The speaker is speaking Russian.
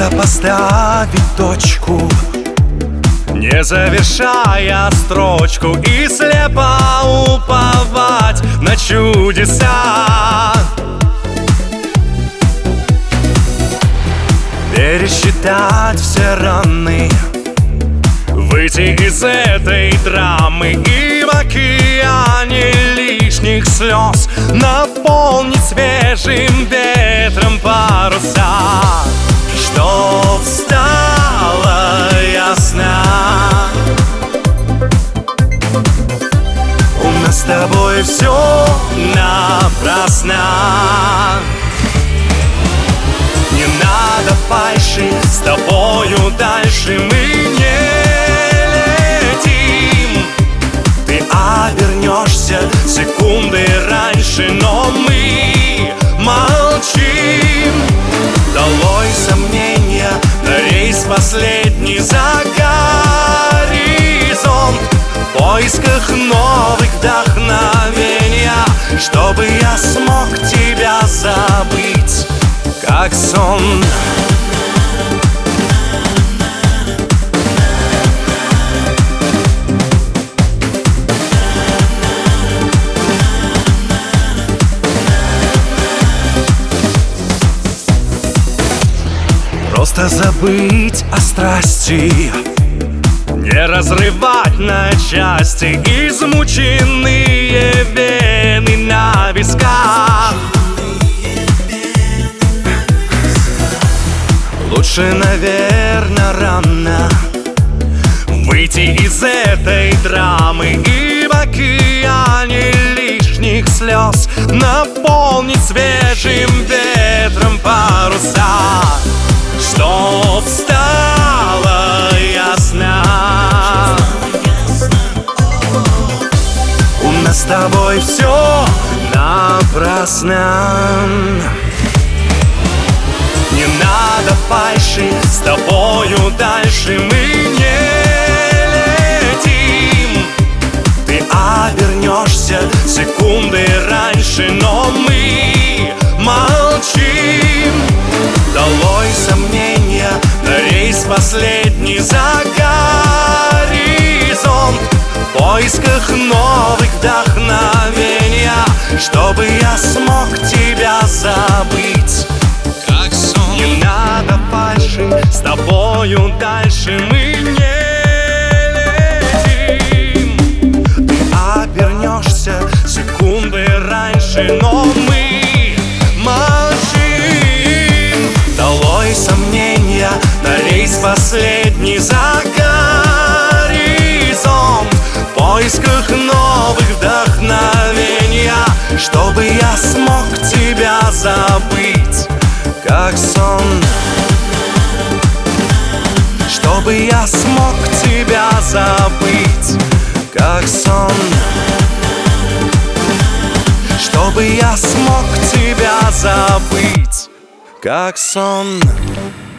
где-то поставить точку, не завершая строчку, и слепо уповать на чудеса. Пересчитать все раны, выйти из этой драмы и в океане лишних слез наполнить свежим ветром паруса, чтоб стало ясно: у нас с тобой все напрасно. Не надо фальши, с тобою дальше мы не летим. Ты обернешься секунды раньше, но мы молчим. Долой сомнения, на рейс последний за горизонт, в поисках новых вдохновения, чтобы я смог тебя забыть, как сон. Просто забыть о страсти, не разрывать на части измученные вены на висках. Лучше, наверное, рано выйти из этой драмы и в океане лишних слез наполнить свежим ветром паруса, чтоб стало ясно: у нас с тобой все напрасно. Не надо фальши, с тобою дальше мы не летим. Ты обернешься секунды раньше, но мы молчим. Долой сомнения, на рейс последний за горизонт, в поисках новых вдохновения, чтобы я смог тебя забыть, как сон. Не надо фальши, с тобою дальше мы не летим. Ты обернешься секунды раньше, но мы молчим. Долой сомнения, на рейс последний за горизонт, в поисках новых вдохновения, чтобы я смог тебя забыть, как сон. Чтобы я смог тебя забыть, как сон. Чтобы я смог тебя забыть, как сон.